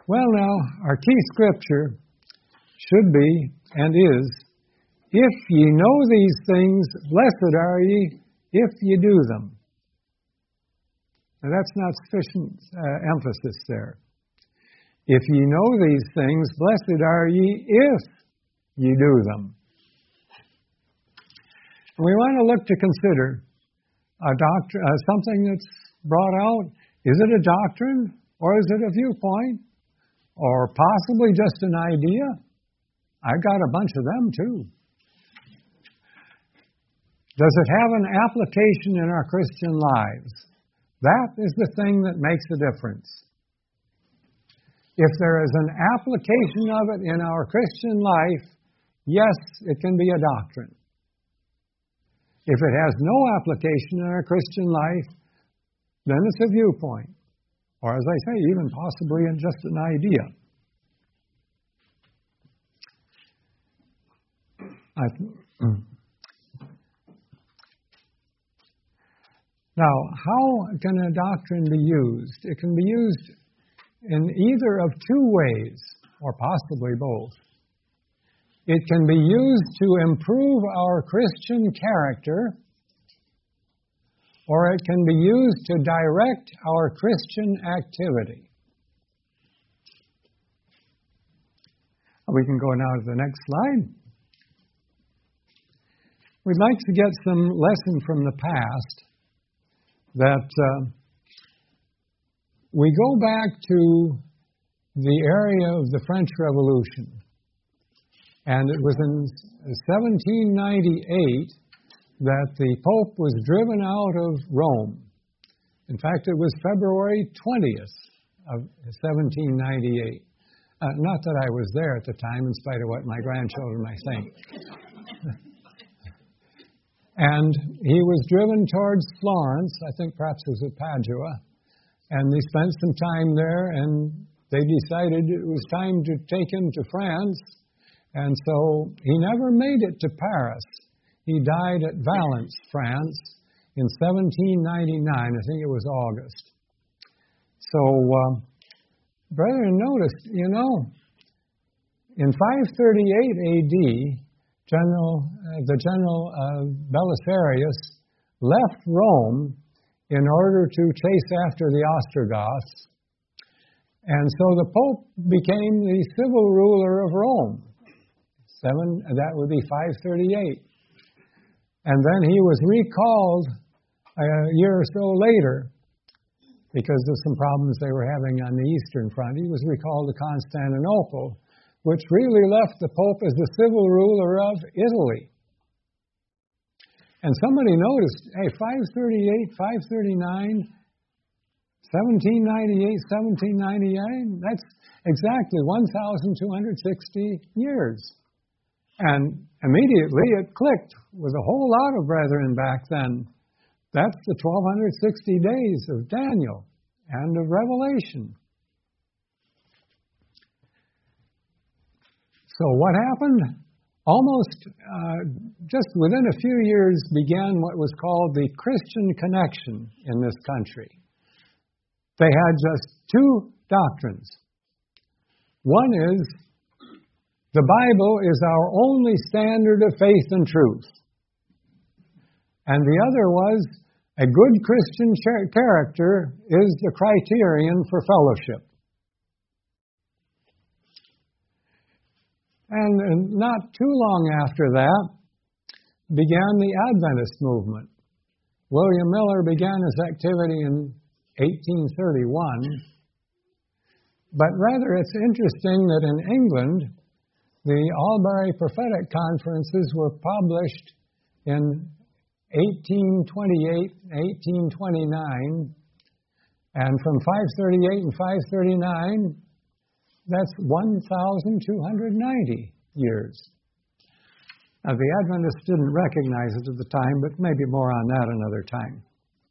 Well, now, our key scripture should be and is, if ye know these things, blessed are ye if ye do them. Now, that's not sufficient emphasis there. If ye know these things, blessed are ye if ye do them. And we want to look to consider something that's brought out. Is it a doctrine, or is it a viewpoint, or possibly just an idea? I've got a bunch of them too. Does it have an application in our Christian lives? That is the thing that makes a difference. If there is an application of it in our Christian life, yes, it can be a doctrine. If it has no application in our Christian life, then it's a viewpoint. Or as I say, even possibly just an idea. Now, how can a doctrine be used? It can be used in either of two ways, or possibly both. It can be used to improve our Christian character, or it can be used to direct our Christian activity. We can go now to the next slide. We'd like to get some lesson from the past that we go back to the area of the French Revolution. And it was in 1798 that the Pope was driven out of Rome. In fact, it was February 20th of 1798. Not that I was there at the time, in spite of what my grandchildren might think. And he was driven towards Florence, I think perhaps it was at Padua, and they spent some time there, and they decided it was time to take him to France, and so he never made it to Paris. He died at Valence, France, in 1799, I think it was August. So, brethren, notice, in 538 A.D., the general Belisarius left Rome in order to chase after the Ostrogoths. And so the Pope became the civil ruler of Rome. That would be 538. And then he was recalled a year or so later because of some problems they were having on the Eastern Front. He was recalled to Constantinople, which really left the Pope as the civil ruler of Italy. And somebody noticed, hey, 538, 539, 1798, 1799, that's exactly 1,260 years. And immediately it clicked with a whole lot of brethren back then. That's the 1,260 days of Daniel and of Revelation. So what happened? Almost just within a few years began what was called the Christian Connection in this country. They had just two doctrines. One is, the Bible is our only standard of faith and truth. And the other was, a good Christian character is the criterion for fellowship. And not too long after that began the Adventist movement. William Miller began his activity in 1831. But rather, it's interesting that in England, the Albury Prophetic Conferences were published in 1828, 1829, and from 538 and 539, that's 1,290 years. Now, the Adventists didn't recognize it at the time, but maybe more on that another time.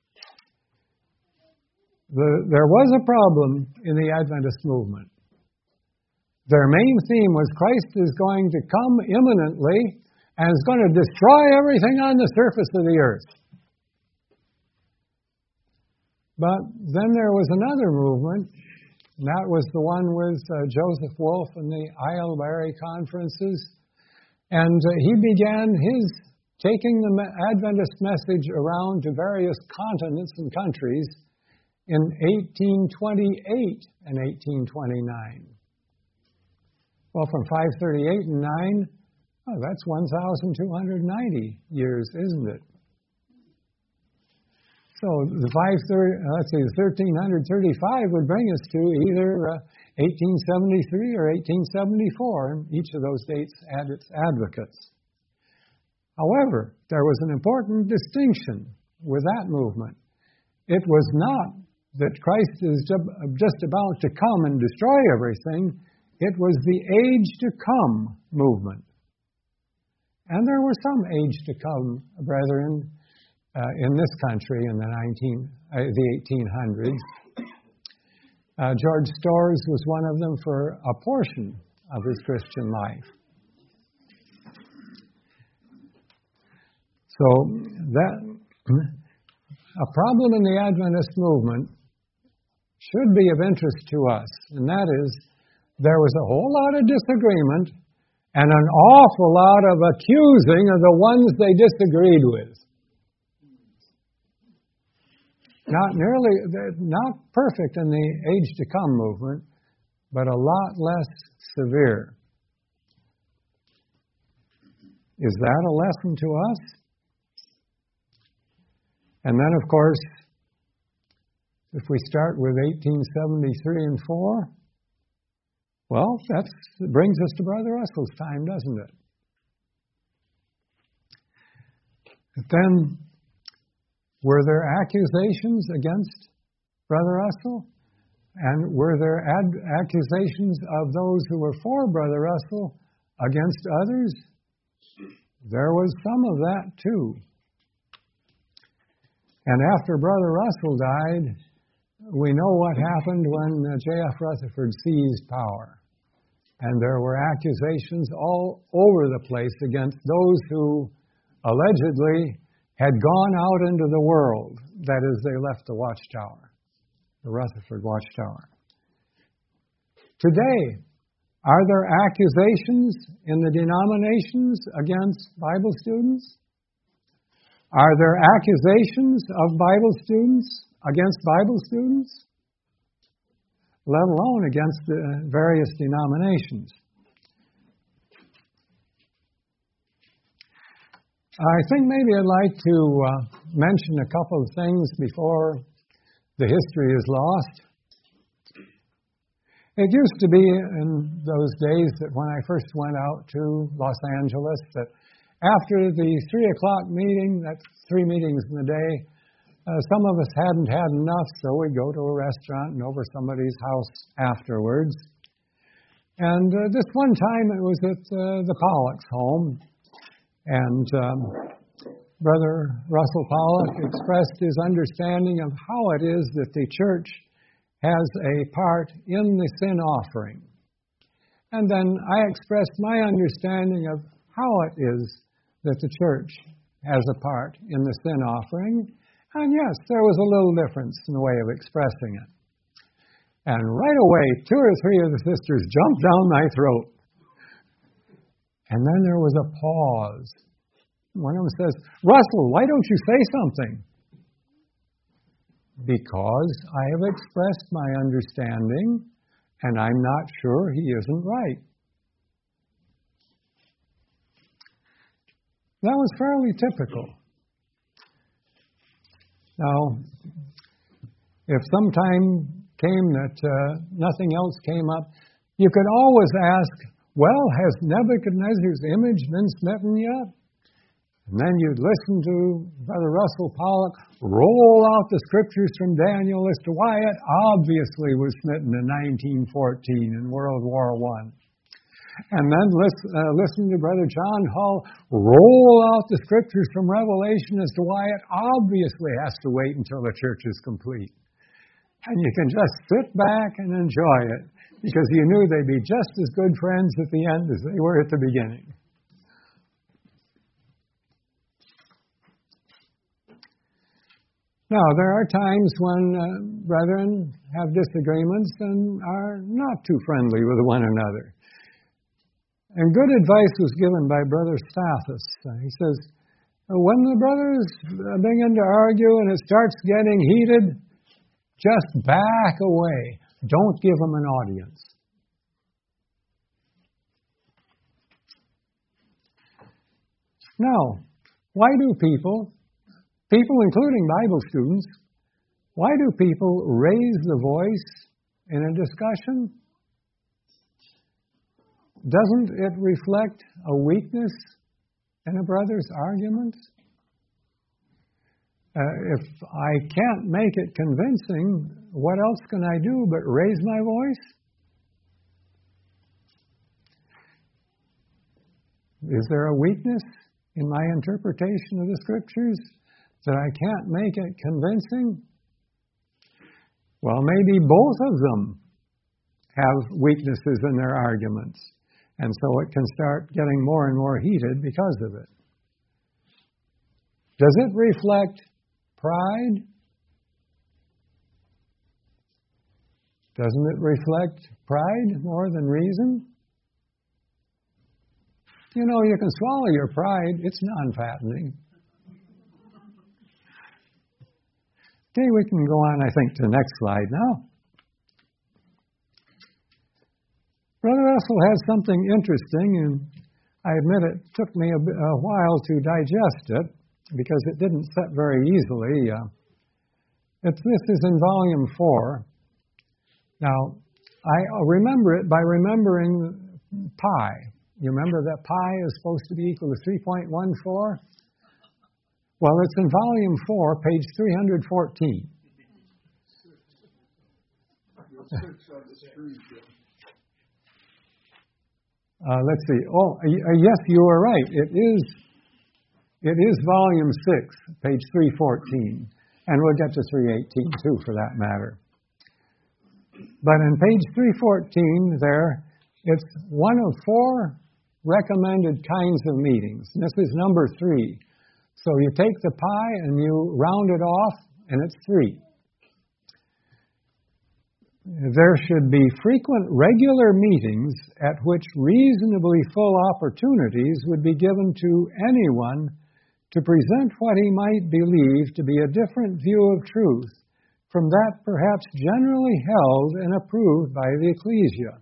There was a problem in the Adventist movement. Their main theme was Christ is going to come imminently and is going to destroy everything on the surface of the earth. But then there was another movement And that was the one with Joseph Wolf and the Islebury conferences. And he began taking the Adventist message around to various continents and countries in 1828 and 1829. Well, from 538 and 9, that's 1,290 years, isn't it? So the 1335 would bring us to either 1873 or 1874, and each of those dates had its advocates. However, there was an important distinction with that movement. It was not that Christ is just about to come and destroy everything. It was the age to come movement. And there were some age to come, brethren, in this country in the 1800s. George Storrs was one of them for a portion of his Christian life. So that a problem in the Adventist movement should be of interest to us, and that is there was a whole lot of disagreement and an awful lot of accusing of the ones they disagreed with. Not perfect in the age to come movement, but a lot less severe. Is that a lesson to us? And then, of course, if we start with 1873 and 4, well, that brings us to Brother Russell's time, doesn't it? But then, were there accusations against Brother Russell? And were there accusations of those who were for Brother Russell against others? There was some of that too. And after Brother Russell died, we know what happened when J.F. Rutherford seized power. And there were accusations all over the place against those who allegedly had gone out into the world. That is, they left the Watchtower, the Rutherford Watchtower. Today, are there accusations in the denominations against Bible students? Are there accusations of Bible students against Bible students? Let alone against the various denominations. I think maybe I'd like to mention a couple of things before the history is lost. It used to be in those days that when I first went out to Los Angeles that after the 3 o'clock meeting, that's 3 meetings in the day, some of us hadn't had enough, so we'd go to a restaurant and over somebody's house afterwards. And this one time it was at the Pollock's home, and Brother Russell Pollock expressed his understanding of how it is that the church has a part in the sin offering. And then I expressed my understanding of how it is that the church has a part in the sin offering. And yes, there was a little difference in the way of expressing it. And right away, 2 or 3 of the sisters jumped down my throat. And then there was a pause. One of them says, "Russell, why don't you say something?" Because I have expressed my understanding, and I'm not sure he isn't right. That was fairly typical. Now, if some time came that nothing else came up, you could always ask, well, has Nebuchadnezzar's image been smitten yet? And then you'd listen to Brother Russell Pollock roll out the scriptures from Daniel as to why it obviously was smitten in 1914 in World War I. And then listen to Brother John Hull roll out the scriptures from Revelation as to why it obviously has to wait until the church is complete. And you can just sit back and enjoy it because you knew they'd be just as good friends at the end as they were at the beginning. Now, there are times when brethren have disagreements and are not too friendly with one another. And good advice was given by Brother Stathis. He says, when the brothers begin to argue and it starts getting heated, just back away. Don't give them an audience. Now, why do people including Bible students, why do people raise the voice in a discussion? Doesn't it reflect a weakness in a brother's argument? If I can't make it convincing, what else can I do but raise my voice? Is there a weakness in my interpretation of the Scriptures that I can't make it convincing? Well, maybe both of them have weaknesses in their arguments, and so it can start getting more and more heated because of it. Does it reflect pride? Doesn't it reflect pride more than reason? You know, you can swallow your pride. It's non-fattening. Okay, we can go on, I think, to the next slide now. Brother Russell has something interesting, and I admit it took me a while to digest it because it didn't set very easily. This is in Volume 4. Now, I remember it by remembering pi. You remember that pi is supposed to be equal to 3.14? Well, it's in Volume 4, page 314. Let's see. Oh, yes, you are right. It is Volume 6, page 314. And we'll get to 318, too, for that matter. But in page 314 there, it's one of 4 recommended kinds of meetings. And this is number 3. So you take the pi and you round it off, and it's 3. There should be frequent, regular meetings at which reasonably full opportunities would be given to anyone to present what he might believe to be a different view of truth from that perhaps generally held and approved by the ecclesia.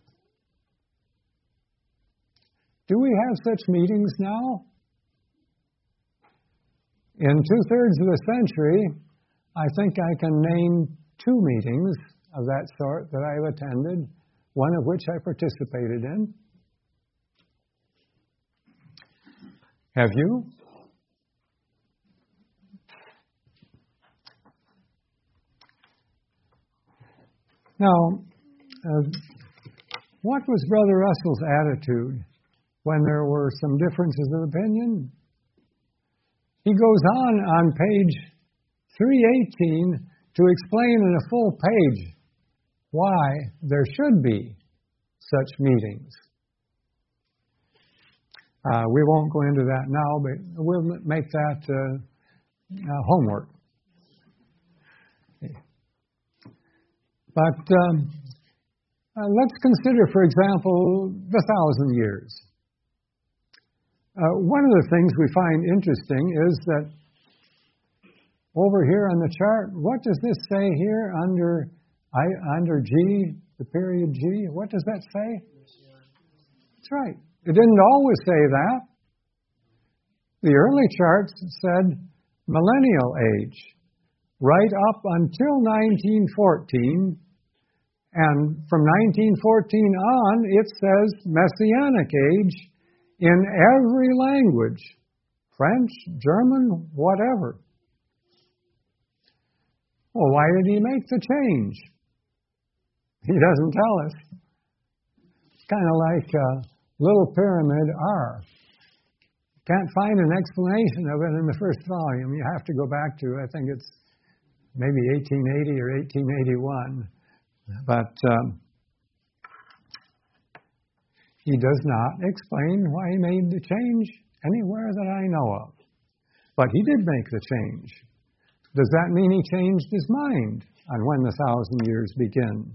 Do we have such meetings now? In 2/3 of a century, I think I can name 2 meetings of that sort that I've attended, one of which I participated in. Have you? Now, what was Brother Russell's attitude when there were some differences of opinion? He goes on page 318 to explain in a full page why there should be such meetings. We won't go into that now, but we'll make that homework. But let's consider, for example, the 1,000 years. One of the things we find interesting is that over here on the chart, what does this say here under G, the period G? What does that say? That's right. It didn't always say that. The early charts said millennial age, right up until 1914. And from 1914 on, it says Messianic age in every language, French, German, whatever. Well, why did he make the change? He doesn't tell us. It's kind of like Little Pyramid R. Can't find an explanation of it in the first volume. You have to go back to, I think it's maybe 1880 or 1881. But he does not explain why he made the change anywhere that I know of. But he did make the change. Does that mean he changed his mind on when the 1,000 years begin?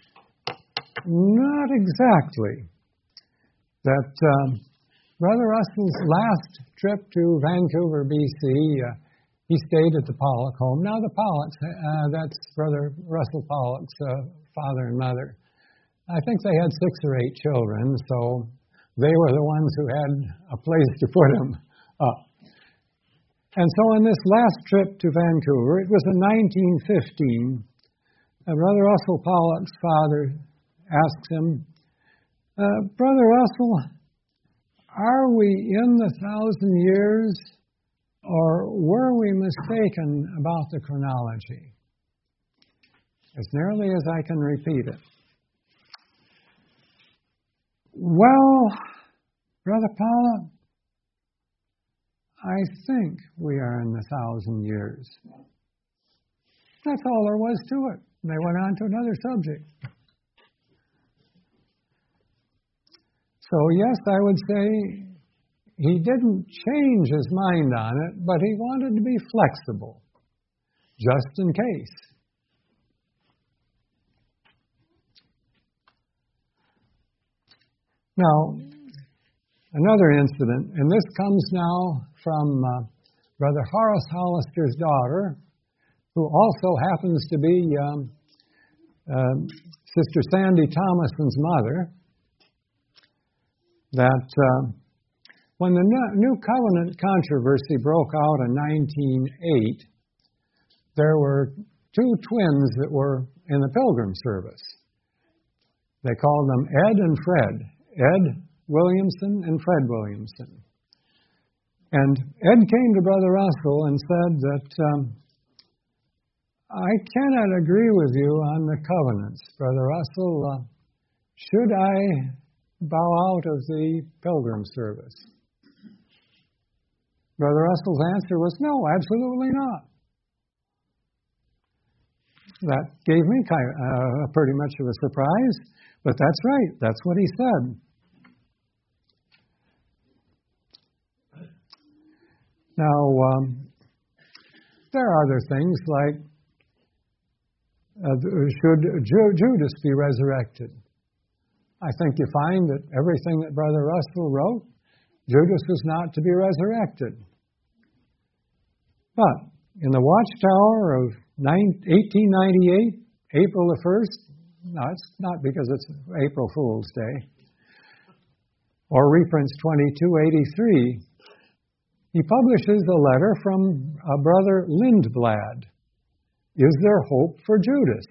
Not exactly. That Brother Russell's last trip to Vancouver, BC, he stayed at the Pollock home. Now the Pollocks, that's Brother Russell Pollock's father and mother. I think they had 6 or 8 children, so they were the ones who had a place to put him up. And so on this last trip to Vancouver, it was in 1915, Brother Russell Pollock's father asked him, Brother Russell, are we in the 1,000 years, or were we mistaken about the chronology? As nearly as I can repeat it. Well, Brother Pollock, I think we are in the 1,000 years. That's all there was to it. They went on to another subject. So yes, I would say he didn't change his mind on it, but he wanted to be flexible, just in case. Now, another incident, and this comes now from Brother Horace Hollister's daughter, who also happens to be Sister Sandy Thomason's mother, that when the New Covenant controversy broke out in 1908, there were 2 twins that were in the Pilgrim service. They called them Ed and Fred. Ed Williamson and Fred Williamson. And Ed came to Brother Russell and said that, I cannot agree with you on the covenants, Brother Russell. Should I bow out of the Pilgrim service? Brother Russell's answer was, no, absolutely not. That gave me pretty much of a surprise, but that's right. That's what he said. Now, there are other things like, should Judas be resurrected? I think you find that everything that Brother Russell wrote, Judas was not to be resurrected. But in the Watchtower of 1898, April the 1st, no, it's not because it's April Fool's Day, or reprints 2283, he publishes a letter from a Brother Lindblad. Is there hope for Judas?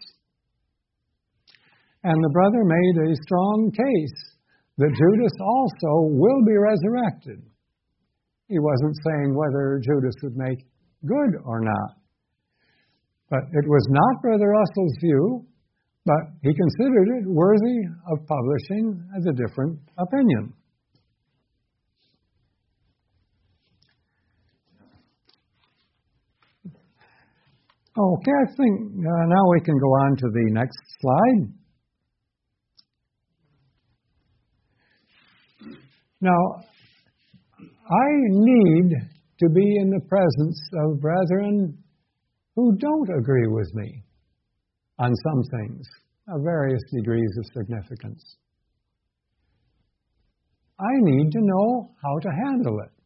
And the brother made a strong case that Judas also will be resurrected. He wasn't saying whether Judas would make good or not. But it was not Brother Russell's view, but he considered it worthy of publishing as a different opinion. Okay, I think now we can go on to the next slide. Now, I need to be in the presence of brethren who don't agree with me on some things of various degrees of significance. I need to know how to handle it.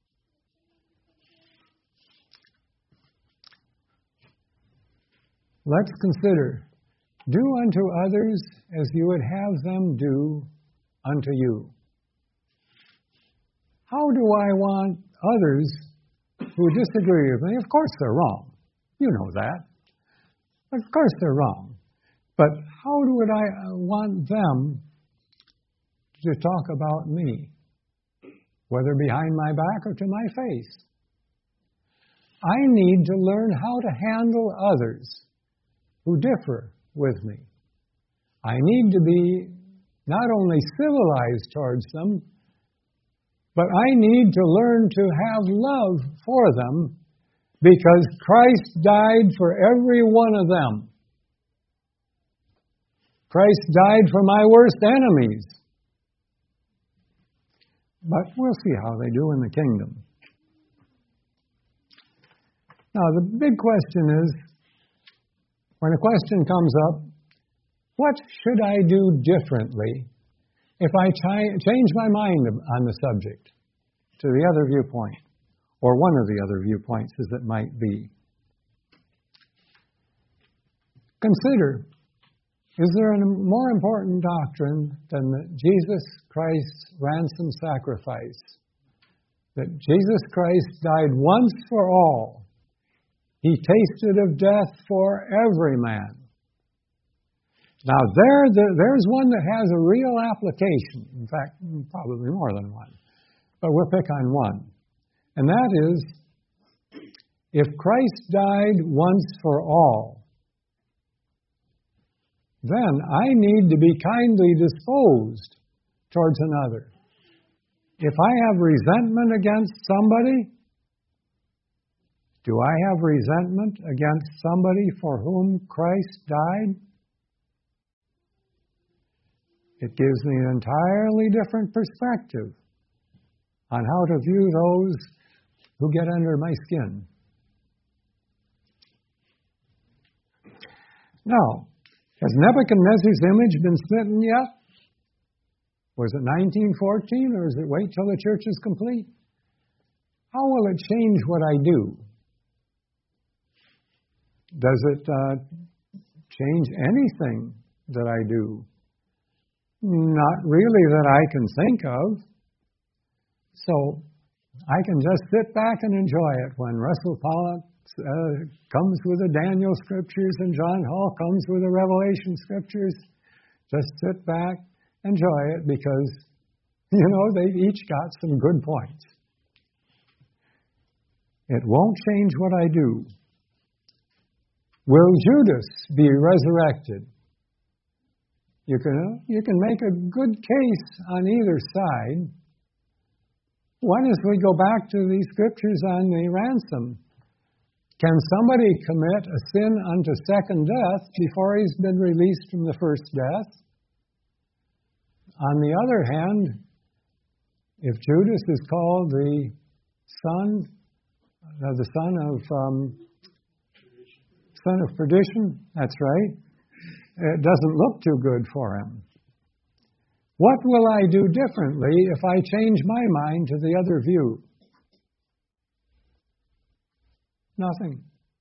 Let's consider, do unto others as you would have them do unto you. How do I want others who disagree with me? Of course they're wrong. You know that. Of course they're wrong. But how would I want them to talk about me? Whether behind my back or to my face. I need to learn how to handle others who differ with me. I need to be not only civilized towards them, but I need to learn to have love for them because Christ died for every one of them. Christ died for my worst enemies. But we'll see how they do in the kingdom. Now, the big question is, when a question comes up, what should I do differently if I change my mind on the subject to the other viewpoint, or one of the other viewpoints as it might be? Consider, is there a more important doctrine than that Jesus Christ's ransom sacrifice? That Jesus Christ died once for all. He tasted of death for every man. Now there's one that has a real application. In fact, probably more than one. But we'll pick on one. And that is, if Christ died once for all, then I need to be kindly disposed towards another. If I have resentment against somebody, do I have resentment against somebody for whom Christ died? It gives me an entirely different perspective on how to view those who get under my skin. Now, has Nebuchadnezzar's image been smitten yet? Was it 1914, or does it wait till the church is complete? How will it change what I do? Does it change anything that I do? Not really that I can think of. So I can just sit back and enjoy it when Russell Pollock comes with the Daniel scriptures and John Hall comes with the Revelation scriptures. Just sit back, enjoy it, because, they've each got some good points. It won't change what I do. Will Judas be resurrected? You can make a good case on either side. One is we go back to these scriptures on the ransom. Can somebody commit a sin unto second death before he's been released from the first death? On the other hand, if Judas is called the son of perdition, that's right, it doesn't look too good for him. What will I do differently if I change my mind to the other view? Nothing.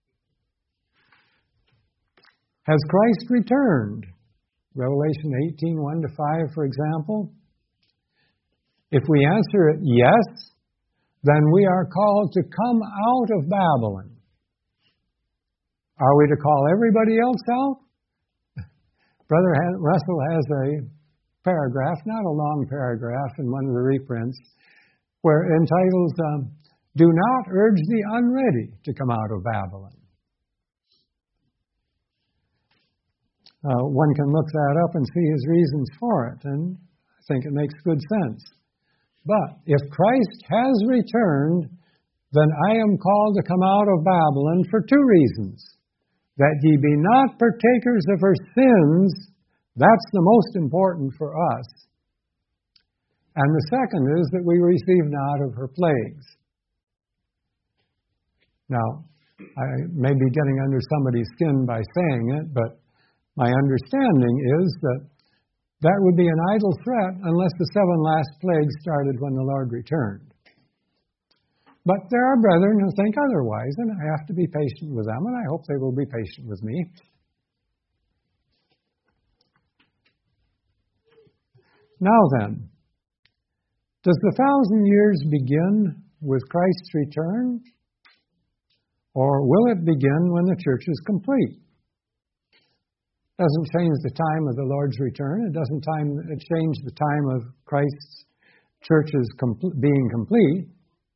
Has Christ returned? Revelation 18, 1-5, for example. If we answer it yes, then we are called to come out of Babylon. Are we to call everybody else out? Brother Russell has a paragraph, not a long paragraph, in one of the reprints, where entitled, Do Not Urge the Unready to Come Out of Babylon. One can look that up and see his reasons for it, and I think it makes good sense. But if Christ has returned, then I am called to come out of Babylon for two reasons. That ye be not partakers of her sins, that's the most important for us. And the second is that we receive not of her plagues. Now, I may be getting under somebody's skin by saying it, but my understanding is that that would be an idle threat unless the 7 last plagues started when the Lord returned. But there are brethren who think otherwise, and I have to be patient with them, and I hope they will be patient with me. Now then, does the 1,000 years begin with Christ's return, or will it begin when the church is complete? It doesn't change the time of the Lord's return. It doesn't change the time of Christ's church's being complete.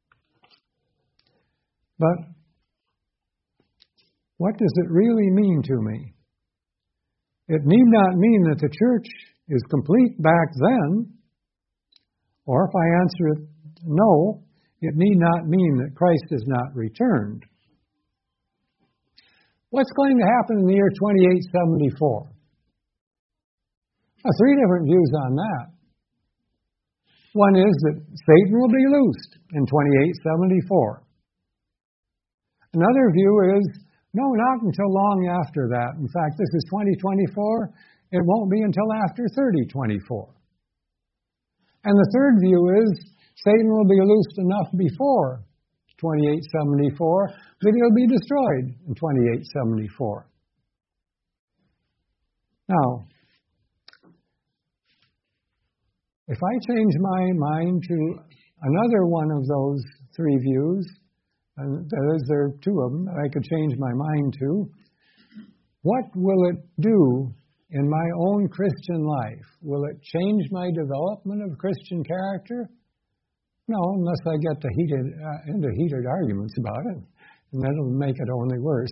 But what does it really mean to me? It need not mean that the church is complete back then, or if I answer it no, it need not mean that Christ has not returned. What's going to happen in the year 2874? Three different views on that. One is that Satan will be loosed in 2874. Another view is, no, not until long after that. In fact, this is 2024. It won't be until after 3024. And the third view is, Satan will be loosed enough before 2874, but he'll be destroyed in 2874. Now, if I change my mind to another one of those three views, and that is, there are two of them that I could change my mind to, what will it do in my own Christian life? Will it change my development of Christian character? No, unless I get into heated arguments about it, and that'll make it only worse.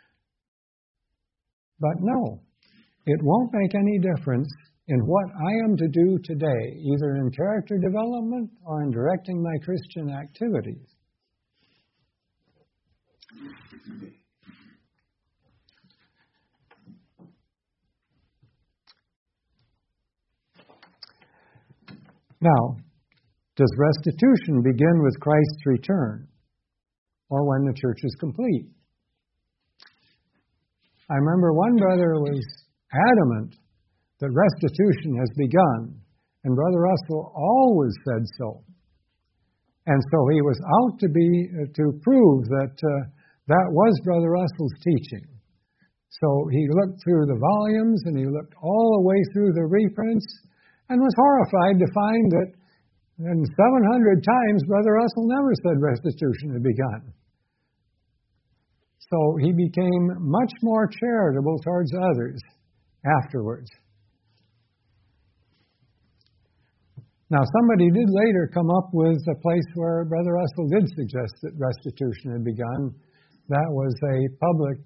But no, it won't make any difference in what I am to do today, either in character development or in directing my Christian activities. Now, does restitution begin with Christ's return or when the church is complete? I remember one brother was adamant that restitution has begun, and Brother Russell always said so. And so he was out to prove that that was Brother Russell's teaching. So he looked through the volumes and he looked all the way through the reprints and was horrified to find that in 700 times Brother Russell never said restitution had begun. So he became much more charitable towards others afterwards. Now, somebody did later come up with a place where Brother Russell did suggest that restitution had begun. That was a public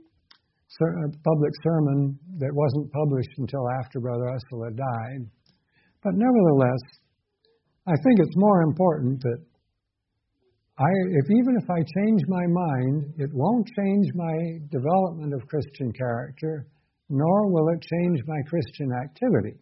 sermon that wasn't published until after Brother Russell had died. But nevertheless, I think it's more important that even if I change my mind, it won't change my development of Christian character, nor will it change my Christian activity.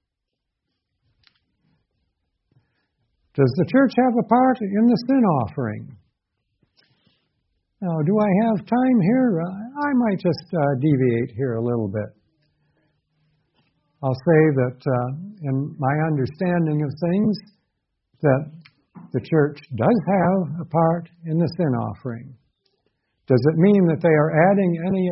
Does the church have a part in the sin offering? Now, do I have time here? I might just deviate here a little bit. I'll say that in my understanding of things, that the church does have a part in the sin offering. Does it mean that they are adding any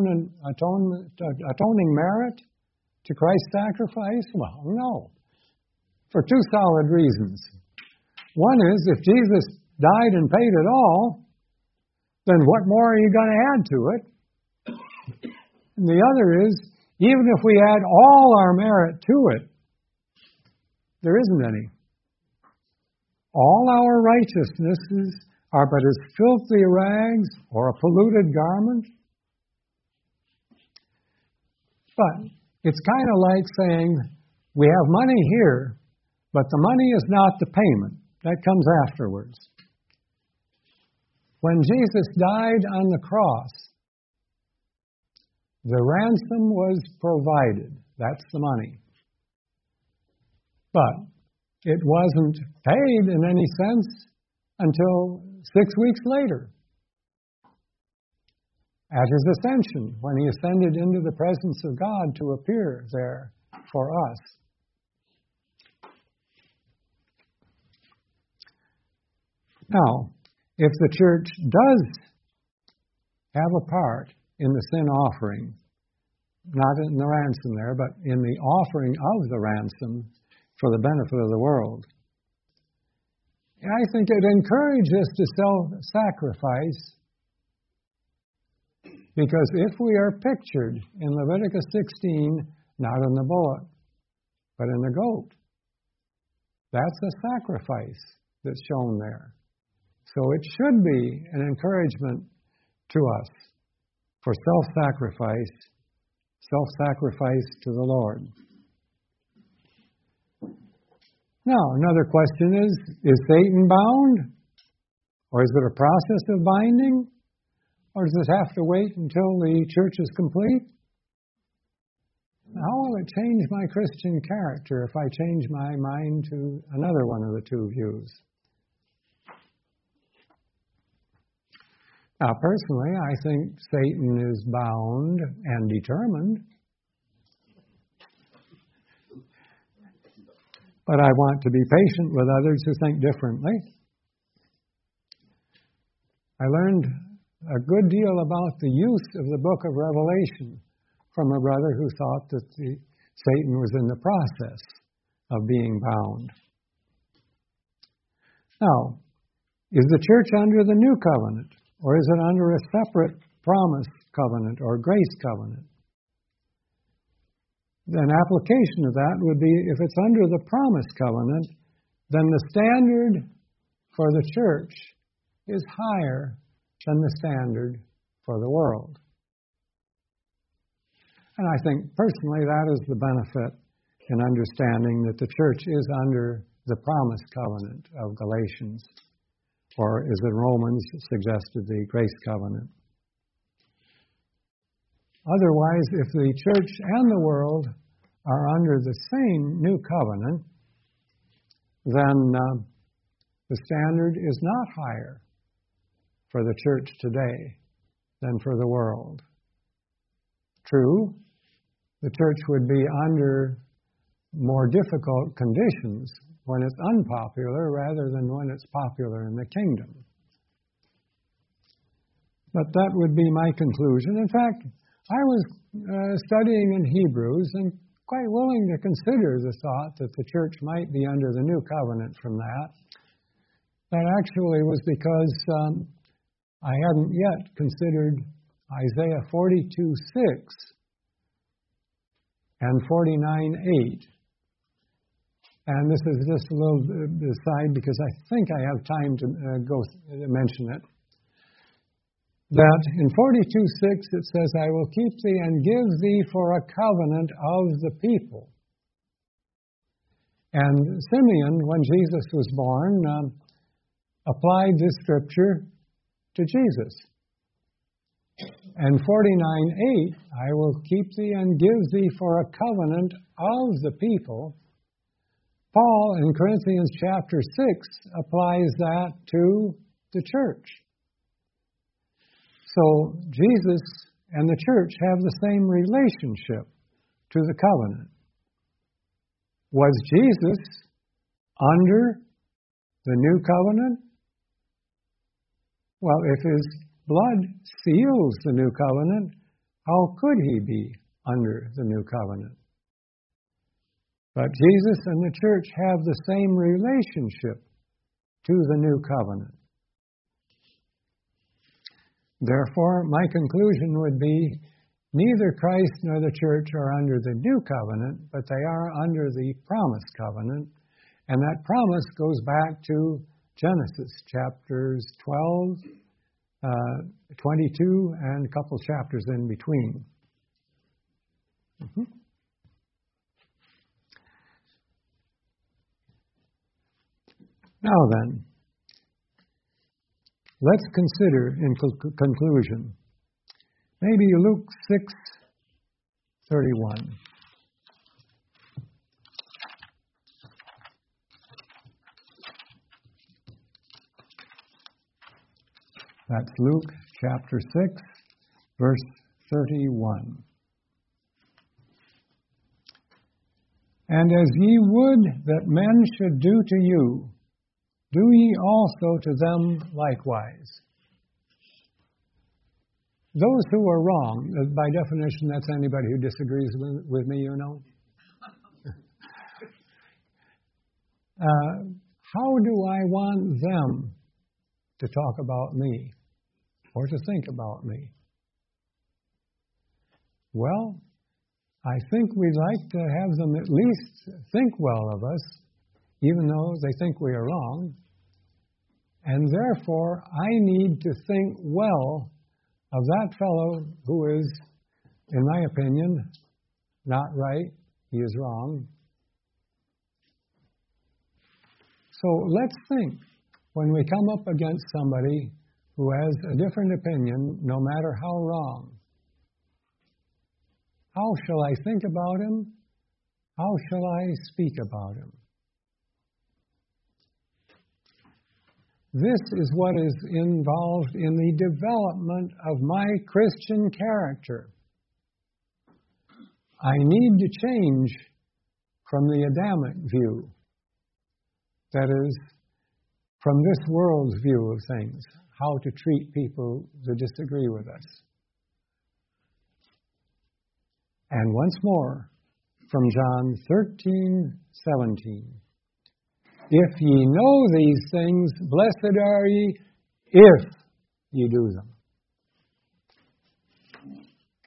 atoning merit to Christ's sacrifice? Well, no. For two solid reasons. One is, if Jesus died and paid it all, then what more are you going to add to it? And the other is, even if we add all our merit to it, there isn't any. All our righteousnesses are but as filthy rags or a polluted garment. But it's kind of like saying, we have money here, but the money is not the payment. That comes afterwards. When Jesus died on the cross, the ransom was provided. That's the money. But it wasn't paid in any sense until 6 weeks later, at his ascension, when he ascended into the presence of God to appear there for us. Now, if the church does have a part in the sin offering, not in the ransom there, but in the offering of the ransom for the benefit of the world, I think it encourages to self-sacrifice, because if we are pictured in Leviticus 16, not in the bullock, but in the goat, that's a sacrifice that's shown there. So it should be an encouragement to us for self-sacrifice to the Lord. Now, another question is Satan bound? Or is it a process of binding? Or does it have to wait until the church is complete? How will it change my Christian character if I change my mind to another one of the two views? Now, personally, I think Satan is bound and determined. But I want to be patient with others who think differently. I learned a good deal about the use of the book of Revelation from a brother who thought that Satan was in the process of being bound. Now, is the church under the new covenant, or is it under a separate promise covenant or grace covenant? An application of that would be, if it's under the promise covenant, then the standard for the church is higher than the standard for the world. And I think personally that is the benefit in understanding that the church is under the promise covenant of Galatians, or as in Romans suggested, the grace covenant. Otherwise, if the church and the world are under the same new covenant, then the standard is not higher for the church today than for the world. True, the church would be under more difficult conditions when it's unpopular rather than when it's popular in the kingdom. But that would be my conclusion. In fact, I was studying in Hebrews and quite willing to consider the thought that the church might be under the new covenant from that. That actually was because I hadn't yet considered Isaiah 42:6 and 49:8. And this is just a little aside because I think I have time to mention it. That in 42:6 it says, I will keep thee and give thee for a covenant of the people. And Simeon, when Jesus was born, applied this scripture to Jesus. And 49:8, I will keep thee and give thee for a covenant of the people. Paul in Corinthians chapter 6 applies that to the church. So Jesus and the church have the same relationship to the covenant. Was Jesus under the new covenant? Well, if his blood seals the new covenant, how could he be under the new covenant? But Jesus and the church have the same relationship to the new covenant. Therefore, my conclusion would be, neither Christ nor the church are under the new covenant, but they are under the promise covenant. And that promise goes back to Genesis chapters 12, 22, and a couple chapters in between. Now then, let's consider in conclusion, maybe Luke 6:31. That's Luke chapter 6, verse 31. And as ye would that men should do to you, do ye also to them likewise. Those who are wrong, by definition, that's anybody who disagrees with me, you know. How do I want them to talk about me or to think about me? Well, I think we'd like to have them at least think well of us, even though they think we are wrong. And therefore, I need to think well of that fellow who is, in my opinion, not right. He is wrong. So let's think, when we come up against somebody who has a different opinion, no matter how wrong, how shall I think about him? How shall I speak about him? This is what is involved in the development of my Christian character. I need to change from the Adamic view, that is, from this world's view of things, how to treat people who disagree with us. And once more, from John 13:17. If ye know these things, blessed are ye if ye do them.